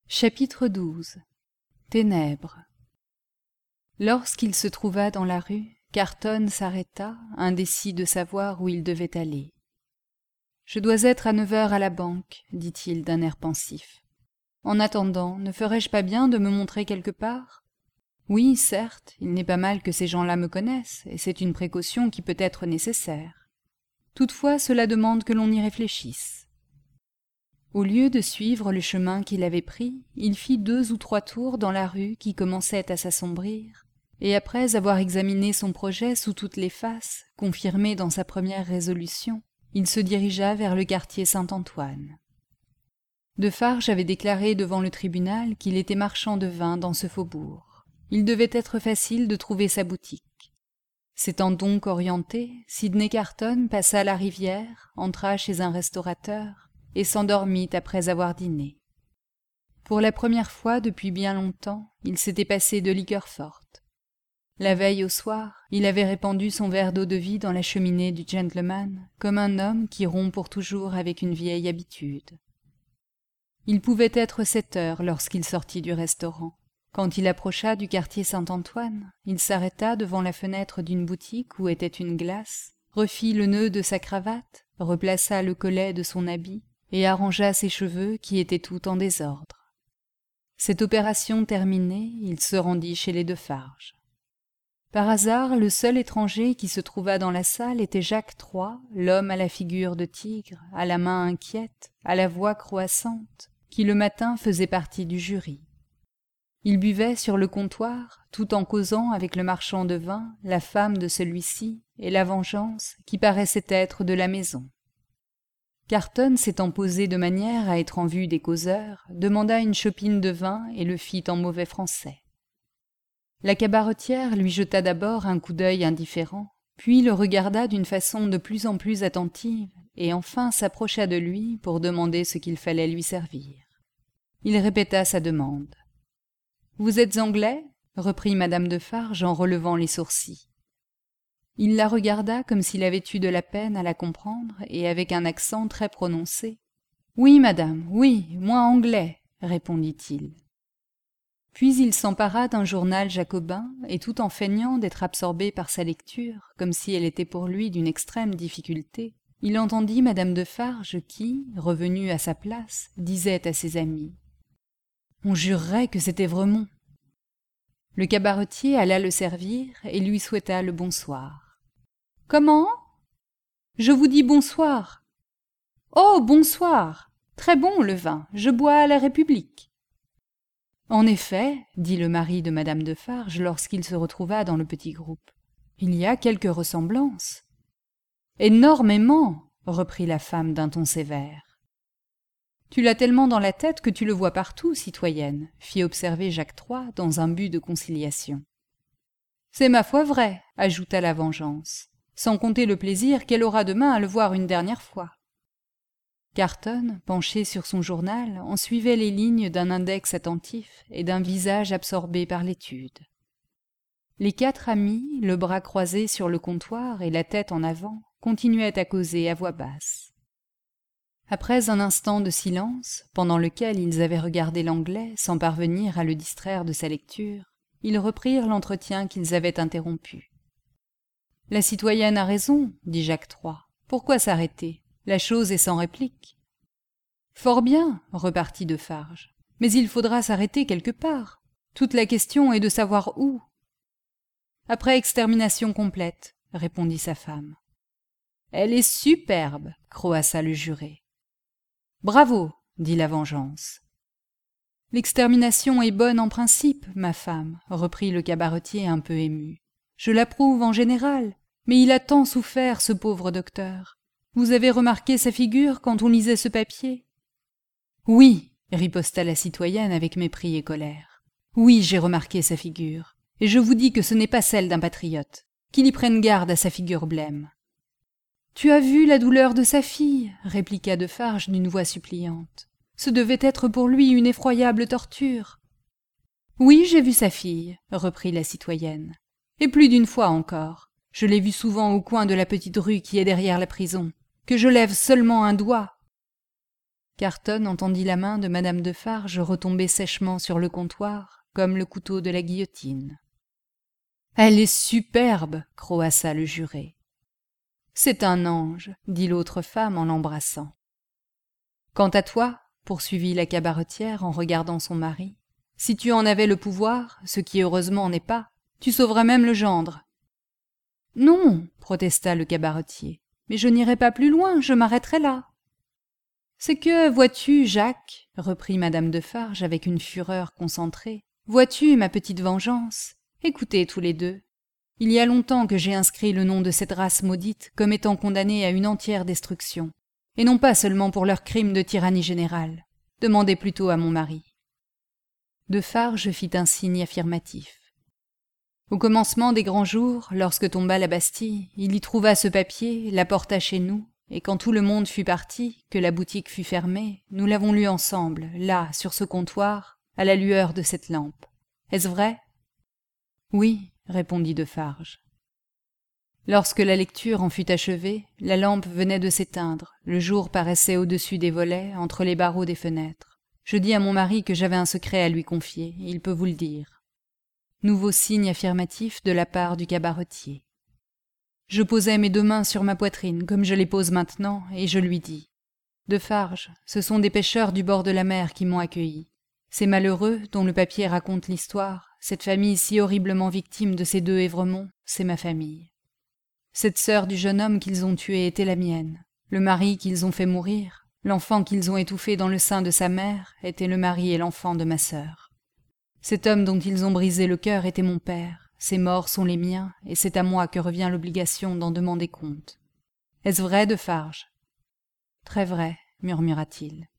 Chapitre 12. Ténèbres. Lorsqu'il se trouva dans la rue, Carton s'arrêta, indécis de savoir où il devait aller. « Je dois être à 9 heures à la banque, » dit-il d'un air pensif. « En attendant, ne ferais-je pas bien de me montrer quelque part ? Oui, certes, il n'est pas mal que ces gens-là me connaissent, et c'est une précaution qui peut être nécessaire. Toutefois, cela demande que l'on y réfléchisse. » Au lieu de suivre le chemin qu'il avait pris, il fit 2 ou 3 tours dans la rue qui commençait à s'assombrir, et après avoir examiné son projet sous toutes les faces, confirmé dans sa première résolution, il se dirigea vers le quartier Saint-Antoine. Defarge avait déclaré devant le tribunal qu'il était marchand de vin dans ce faubourg. Il devait être facile de trouver sa boutique. S'étant donc orienté, Sidney Carton passa la rivière, entra chez un restaurateur, et s'endormit après avoir dîné. Pour la première fois depuis bien longtemps, il s'était passé de liqueur forte. La veille au soir, il avait répandu son verre d'eau-de-vie dans la cheminée du gentleman, comme un homme qui rompt pour toujours avec une vieille habitude. Il pouvait être 7 heures lorsqu'il sortit du restaurant. Quand il approcha du quartier Saint-Antoine, il s'arrêta devant la fenêtre d'une boutique où était une glace, refit le nœud de sa cravate, replaça le collet de son habit, et arrangea ses cheveux qui étaient tout en désordre. Cette opération terminée, il se rendit chez les Defarge. Par hasard, le seul étranger qui se trouva dans la salle était Jacques III, l'homme à la figure de tigre, à la main inquiète, à la voix croissante, qui le matin faisait partie du jury. Il buvait sur le comptoir, tout en causant avec le marchand de vin, la femme de celui-ci et la vengeance qui paraissait être de la maison. Carton, s'étant posé de manière à être en vue des causeurs, demanda une chopine de vin et le fit en mauvais français. La cabaretière lui jeta d'abord un coup d'œil indifférent, puis le regarda d'une façon de plus en plus attentive, et enfin s'approcha de lui pour demander ce qu'il fallait lui servir. Il répéta sa demande. « Vous êtes anglais ?» reprit madame Defarge en relevant les sourcils. Il la regarda comme s'il avait eu de la peine à la comprendre, et avec un accent très prononcé. « Oui, madame, oui, moi anglais, » répondit-il. Puis il s'empara d'un journal jacobin, et tout en feignant d'être absorbé par sa lecture, comme si elle était pour lui d'une extrême difficulté, il entendit madame Defarge qui, revenue à sa place, disait à ses amis. « On jurerait que c'était Vremont. » Le cabaretier alla le servir et lui souhaita le bonsoir. « Comment ? Je vous dis bonsoir. »« Oh, bonsoir. Très bon, le vin. Je bois à la République. » « En effet, » dit le mari de madame Defarge lorsqu'il se retrouva dans le petit groupe, « il y a quelques ressemblances. »« Énormément, » reprit la femme d'un ton sévère. « Tu l'as tellement dans la tête que tu le vois partout, citoyenne, » fit observer Jacques III dans un but de conciliation. « C'est ma foi vrai, » ajouta la vengeance, sans compter le plaisir qu'elle aura demain à le voir une dernière fois. Carton, penché sur son journal, en suivait les lignes d'un index attentif et d'un visage absorbé par l'étude. Les 4 amis, le bras croisé sur le comptoir et la tête en avant, continuaient à causer à voix basse. Après un instant de silence, pendant lequel ils avaient regardé l'anglais sans parvenir à le distraire de sa lecture, ils reprirent l'entretien qu'ils avaient interrompu. « La citoyenne a raison, » dit Jacques III. « Pourquoi s'arrêter ? La chose est sans réplique. »« Fort bien, » repartit Defarge, « mais il faudra s'arrêter quelque part. Toute la question est de savoir où. »« Après extermination complète, » répondit sa femme. « Elle est superbe, » croassa le juré. « Bravo, » dit la vengeance. « L'extermination est bonne en principe, ma femme, » reprit le cabaretier un peu ému. « Je l'approuve en général, mais il a tant souffert, ce pauvre docteur. Vous avez remarqué sa figure quand on lisait ce papier ? » « Oui, » riposta la citoyenne avec mépris et colère. « Oui, j'ai remarqué sa figure, et je vous dis que ce n'est pas celle d'un patriote. Qu'il y prenne garde à sa figure blême. »« Tu as vu la douleur de sa fille » répliqua Defarge d'une voix suppliante. « Ce devait être pour lui une effroyable torture. »« Oui, j'ai vu sa fille, » reprit la citoyenne. « Et plus d'une fois encore. Je l'ai vue souvent au coin de la petite rue qui est derrière la prison. Que je lève seulement un doigt. » Carton entendit la main de madame Defarge retomber sèchement sur le comptoir, comme le couteau de la guillotine. « Elle est superbe !» croassa le juré. « C'est un ange !» dit l'autre femme en l'embrassant. « Quant à toi, » poursuivit la cabaretière en regardant son mari, « si tu en avais le pouvoir, ce qui heureusement n'est pas, tu sauverais même le gendre. »« Non, » protesta le cabaretier, « mais je n'irai pas plus loin, je m'arrêterai là. » « C'est que, vois-tu, Jacques, » reprit madame Defarge avec une fureur concentrée, « vois-tu, ma petite vengeance, écoutez tous les deux. Il y a longtemps que j'ai inscrit le nom de cette race maudite comme étant condamnée à une entière destruction, et non pas seulement pour leur crime de tyrannie générale. Demandez plutôt à mon mari. » Defarge fit un signe affirmatif. Au commencement des grands jours, lorsque tomba la Bastille, il y trouva ce papier, l'apporta chez nous, et quand tout le monde fut parti, que la boutique fut fermée, nous l'avons lu ensemble, là, sur ce comptoir, à la lueur de cette lampe. Est-ce vrai ? Oui, répondit Defarge. Lorsque la lecture en fut achevée, la lampe venait de s'éteindre, le jour paraissait au-dessus des volets, entre les barreaux des fenêtres. Je dis à mon mari que j'avais un secret à lui confier, il peut vous le dire. Nouveau signe affirmatif de la part du cabaretier. Je posai mes 2 mains sur ma poitrine, comme je les pose maintenant, et je lui dis « Defarge, ce sont des pêcheurs du bord de la mer qui m'ont accueilli. Ces malheureux, dont le papier raconte l'histoire, cette famille si horriblement victime de ces 2 Évremont, c'est ma famille. Cette sœur du jeune homme qu'ils ont tué était la mienne. Le mari qu'ils ont fait mourir, l'enfant qu'ils ont étouffé dans le sein de sa mère, était le mari et l'enfant de ma sœur. Cet homme dont ils ont brisé le cœur était mon père. Ces morts sont les miens, et c'est à moi que revient l'obligation d'en demander compte. Est-ce vrai, Defarge ? Très vrai, murmura-t-il.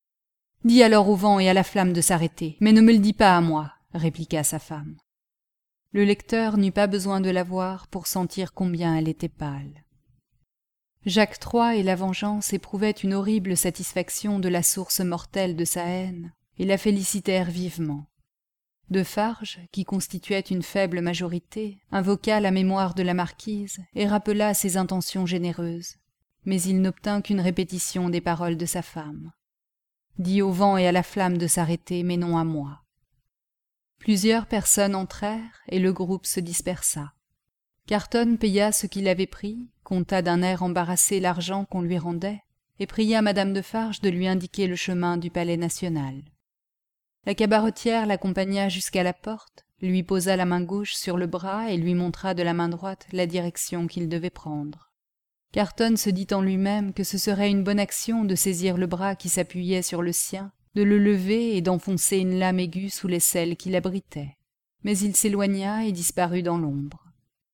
Dis alors au vent et à la flamme de s'arrêter, mais ne me le dis pas à moi, répliqua sa femme. Le lecteur n'eut pas besoin de la voir pour sentir combien elle était pâle. Jacques III et la vengeance éprouvaient une horrible satisfaction de la source mortelle de sa haine, et la félicitèrent vivement. Defarge, qui constituait une faible majorité, invoqua la mémoire de la marquise et rappela ses intentions généreuses, mais il n'obtint qu'une répétition des paroles de sa femme. Dis au vent et à la flamme de s'arrêter, mais non à moi. Plusieurs personnes entrèrent et le groupe se dispersa. Carton paya ce qu'il avait pris, compta d'un air embarrassé l'argent qu'on lui rendait, et pria madame Defarge de lui indiquer le chemin du palais national. La cabaretière l'accompagna jusqu'à la porte, lui posa la main gauche sur le bras et lui montra de la main droite la direction qu'il devait prendre. Carton se dit en lui-même que ce serait une bonne action de saisir le bras qui s'appuyait sur le sien, de le lever et d'enfoncer une lame aiguë sous l'aisselle qui l'abritait. Mais il s'éloigna et disparut dans l'ombre.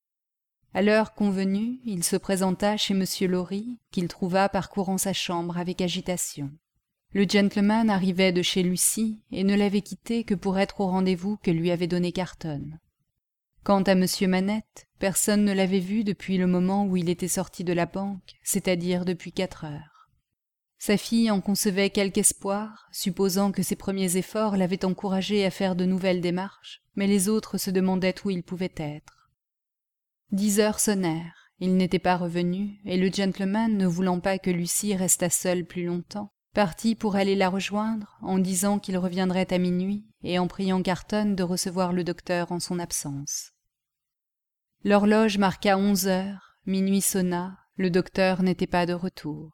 À l'heure convenue, il se présenta chez M. Lorry, qu'il trouva parcourant sa chambre avec agitation. Le gentleman arrivait de chez Lucie et ne l'avait quitté que pour être au rendez-vous que lui avait donné Carton. Quant à M. Manette, personne ne l'avait vu depuis le moment où il était sorti de la banque, c'est-à-dire depuis 4 heures. Sa fille en concevait quelque espoir, supposant que ses premiers efforts l'avaient encouragé à faire de nouvelles démarches, mais les autres se demandaient où il pouvait être. 10 heures sonnèrent, il n'était pas revenu, et le gentleman, ne voulant pas que Lucie restât seule plus longtemps, partit pour aller la rejoindre en disant qu'il reviendrait à minuit et en priant Carton de recevoir le docteur en son absence. L'horloge marqua 11 heures, minuit sonna, le docteur n'était pas de retour.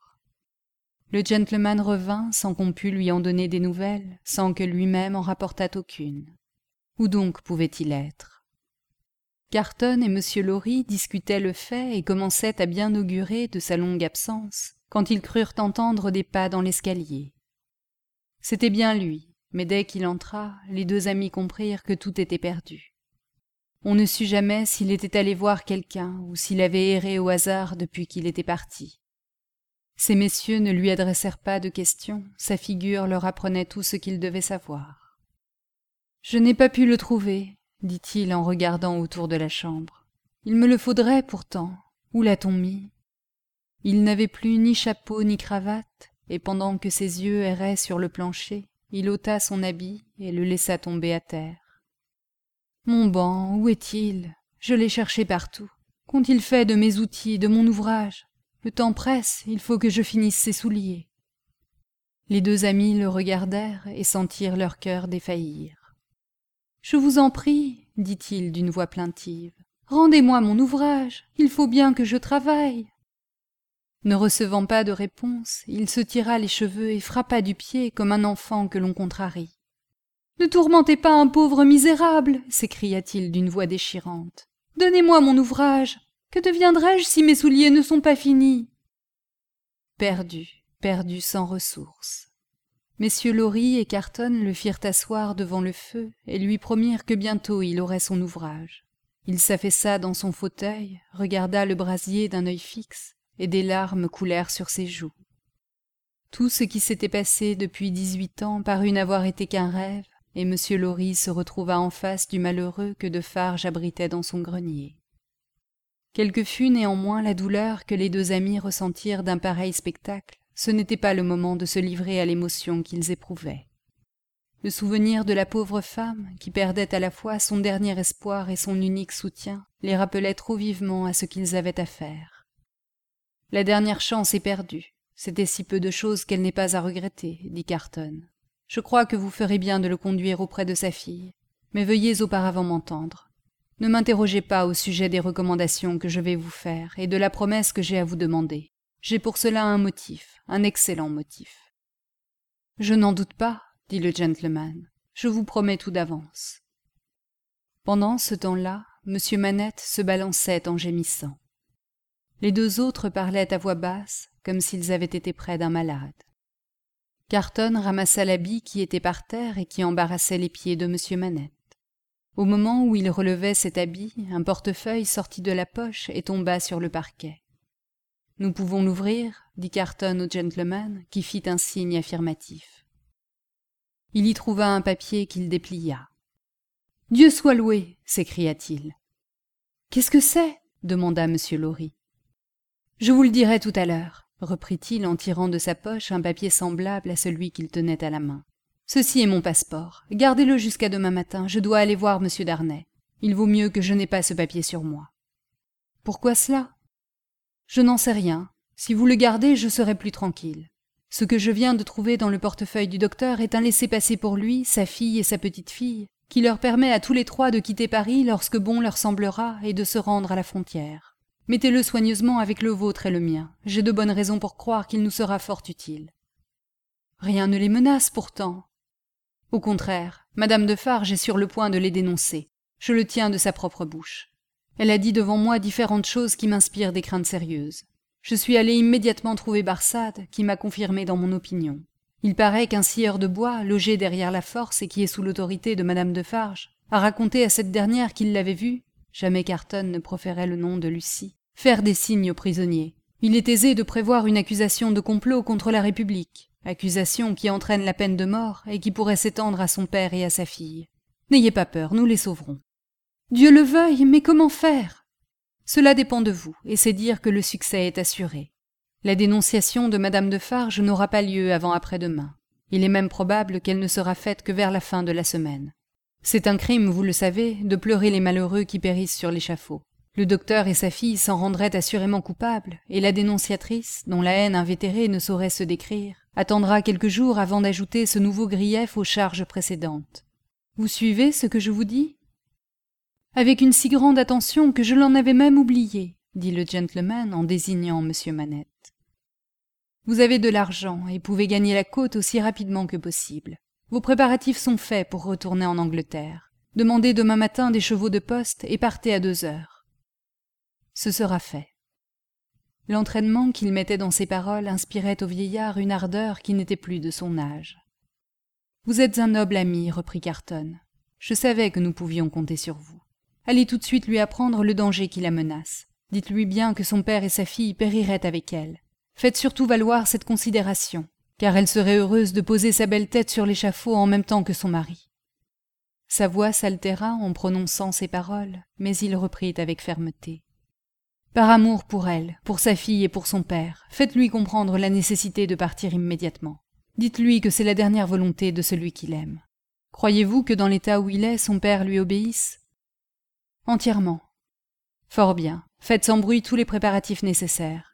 Le gentleman revint sans qu'on pût lui en donner des nouvelles, sans que lui-même en rapportât aucune. Où donc pouvait-il être ? Carton et M. Lorry discutaient le fait et commençaient à bien augurer de sa longue absence, quand ils crurent entendre des pas dans l'escalier. C'était bien lui, mais dès qu'il entra, les 2 amis comprirent que tout était perdu. On ne sut jamais s'il était allé voir quelqu'un ou s'il avait erré au hasard depuis qu'il était parti. Ces messieurs ne lui adressèrent pas de questions, sa figure leur apprenait tout ce qu'ils devaient savoir. « Je n'ai pas pu le trouver, » dit-il en regardant autour de la chambre. « Il me le faudrait pourtant. Où l'a-t-on mis ?» Il n'avait plus ni chapeau ni cravate, et pendant que ses yeux erraient sur le plancher, il ôta son habit et le laissa tomber à terre. « Mon banc, où est-il ? Je l'ai cherché partout. Qu'ont-ils fait de mes outils, de mon ouvrage ? Le temps presse, il faut que je finisse ces souliers. » Les deux amis le regardèrent et sentirent leur cœur défaillir. « Je vous en prie, dit-il d'une voix plaintive, rendez-moi mon ouvrage, il faut bien que je travaille. » Ne recevant pas de réponse, il se tira les cheveux et frappa du pied comme un enfant que l'on contrarie. « Ne tourmentez pas un pauvre misérable, s'écria-t-il d'une voix déchirante. « Donnez-moi mon ouvrage. Que deviendrai-je si mes souliers ne sont pas finis ?» Perdu sans ressources. Messieurs Lorry et Carton le firent asseoir devant le feu et lui promirent que bientôt il aurait son ouvrage. Il s'affaissa dans son fauteuil, regarda le brasier d'un œil fixe, et des larmes coulèrent sur ses joues. Tout ce qui s'était passé depuis 18 ans parut n'avoir été qu'un rêve, et M. Lorry se retrouva en face du malheureux que Defarge abritait dans son grenier. Quelle que fût néanmoins la douleur que les deux amis ressentirent d'un pareil spectacle, ce n'était pas le moment de se livrer à l'émotion qu'ils éprouvaient. Le souvenir de la pauvre femme, qui perdait à la fois son dernier espoir et son unique soutien, les rappelait trop vivement à ce qu'ils avaient à faire. La dernière chance est perdue. C'était si peu de chose qu'elle n'est pas à regretter, dit Carton. Je crois que vous ferez bien de le conduire auprès de sa fille, mais veuillez auparavant m'entendre. Ne m'interrogez pas au sujet des recommandations que je vais vous faire et de la promesse que j'ai à vous demander. J'ai pour cela un motif, un excellent motif. Je n'en doute pas, dit le gentleman. Je vous promets tout d'avance. Pendant ce temps-là, M. Manette se balançait en gémissant. Les deux autres parlaient à voix basse, comme s'ils avaient été près d'un malade. Carton ramassa l'habit qui était par terre et qui embarrassait les pieds de M. Manette. Au moment où il relevait cet habit, un portefeuille sortit de la poche et tomba sur le parquet. « Nous pouvons l'ouvrir » dit Carton au gentleman, qui fit un signe affirmatif. Il y trouva un papier qu'il déplia. « Dieu soit loué !» s'écria-t-il. « Qu'est-ce que c'est » demanda M. Lorry. « Je vous le dirai tout à l'heure » reprit-il en tirant de sa poche un papier semblable à celui qu'il tenait à la main. « Ceci est mon passeport. Gardez-le jusqu'à demain matin, je dois aller voir M. Darnay. Il vaut mieux que je n'ai pas ce papier sur moi. »« Pourquoi cela ?»« Je n'en sais rien. Si vous le gardez, je serai plus tranquille. Ce que je viens de trouver dans le portefeuille du docteur est un laissez-passer pour lui, sa fille et sa petite-fille, qui leur permet à tous les trois de quitter Paris lorsque bon leur semblera et de se rendre à la frontière. Mettez-le soigneusement avec le vôtre et le mien. J'ai de bonnes raisons pour croire qu'il nous sera fort utile. » « Rien ne les menace pourtant. » « Au contraire, Madame Defarge est sur le point de les dénoncer. Je le tiens de sa propre bouche. Elle a dit devant moi différentes choses qui m'inspirent des craintes sérieuses. Je suis allé immédiatement trouver Barsad, qui m'a confirmé dans mon opinion. Il paraît qu'un scieur de bois, logé derrière la force et qui est sous l'autorité de Madame Defarge, a raconté à cette dernière qu'il l'avait vue, jamais Carton ne proférait le nom de Lucie, faire des signes aux prisonniers. Il est aisé de prévoir une accusation de complot contre la République. Accusation qui entraîne la peine de mort et qui pourrait s'étendre à son père et à sa fille. N'ayez pas peur, nous les sauverons. Dieu le veuille, mais comment faire ? Cela dépend de vous, et c'est dire que le succès est assuré. La dénonciation de Madame Defarge n'aura pas lieu avant après-demain. Il est même probable qu'elle ne sera faite que vers la fin de la semaine. C'est un crime, vous le savez, de pleurer les malheureux qui périssent sur l'échafaud. Le docteur et sa fille s'en rendraient assurément coupables, et la dénonciatrice, dont la haine invétérée ne saurait se décrire, attendra quelques jours avant d'ajouter ce nouveau grief aux charges précédentes. Vous suivez ce que je vous dis ? Avec une si grande attention que je l'en avais même oublié, dit le gentleman en désignant M. Manette. Vous avez de l'argent et pouvez gagner la côte aussi rapidement que possible. Vos préparatifs sont faits pour retourner en Angleterre. Demandez demain matin des chevaux de poste et partez à 2 heures. Ce sera fait. L'entraînement qu'il mettait dans ses paroles inspirait au vieillard une ardeur qui n'était plus de son âge. « Vous êtes un noble ami, reprit Carton. Je savais que nous pouvions compter sur vous. Allez tout de suite lui apprendre le danger qui la menace. Dites-lui bien que son père et sa fille périraient avec elle. Faites surtout valoir cette considération, car elle serait heureuse de poser sa belle tête sur l'échafaud en même temps que son mari. » Sa voix s'altéra en prononçant ces paroles, mais il reprit avec fermeté. Par amour pour elle, pour sa fille et pour son père, faites-lui comprendre la nécessité de partir immédiatement. Dites-lui que c'est la dernière volonté de celui qu'il aime. Croyez-vous que dans l'état où il est, son père lui obéisse ? Entièrement. Fort bien. Faites sans bruit tous les préparatifs nécessaires.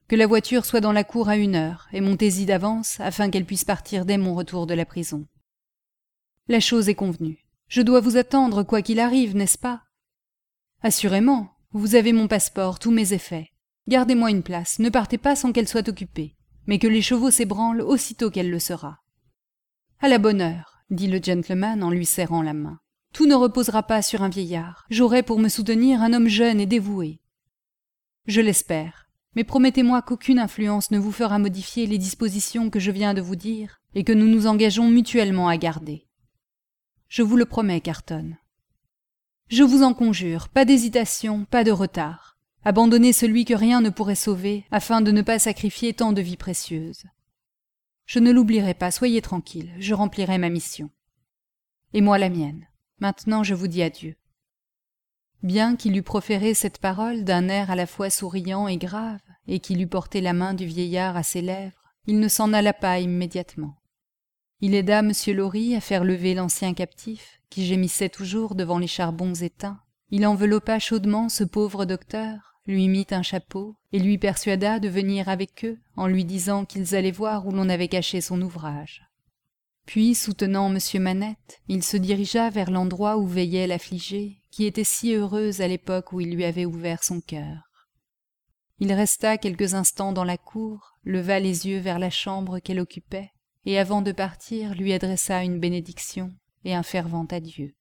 Que la voiture soit dans la cour à 1 heure, et montez-y d'avance, afin qu'elle puisse partir dès mon retour de la prison. La chose est convenue. Je dois vous attendre quoi qu'il arrive, n'est-ce pas? Assurément, vous avez mon passeport, tous mes effets. Gardez-moi une place, ne partez pas sans qu'elle soit occupée, mais que les chevaux s'ébranlent aussitôt qu'elle le sera. À la bonne heure, dit le gentleman en lui serrant la main. Tout ne reposera pas sur un vieillard. J'aurai pour me soutenir un homme jeune et dévoué. Je l'espère, mais promettez-moi qu'aucune influence ne vous fera modifier les dispositions que je viens de vous dire et que nous nous engageons mutuellement à garder. Je vous le promets, Carton. Je vous en conjure, pas d'hésitation, pas de retard. Abandonnez celui que rien ne pourrait sauver, afin de ne pas sacrifier tant de vies précieuses. Je ne l'oublierai pas, soyez tranquille, je remplirai ma mission. Et moi la mienne. Maintenant je vous dis adieu. Bien qu'il eût proféré cette parole d'un air à la fois souriant et grave, et qu'il eût porté la main du vieillard à ses lèvres, il ne s'en alla pas immédiatement. Il aida M. Lorry à faire lever l'ancien captif, qui gémissait toujours devant les charbons éteints. Il enveloppa chaudement ce pauvre docteur, lui mit un chapeau, et lui persuada de venir avec eux, en lui disant qu'ils allaient voir où l'on avait caché son ouvrage. Puis, soutenant M. Manette, il se dirigea vers l'endroit où veillait l'affligée, qui était si heureuse à l'époque où il lui avait ouvert son cœur. Il resta quelques instants dans la cour, leva les yeux vers la chambre qu'elle occupait, et avant de partir lui adressa une bénédiction et un fervent adieu.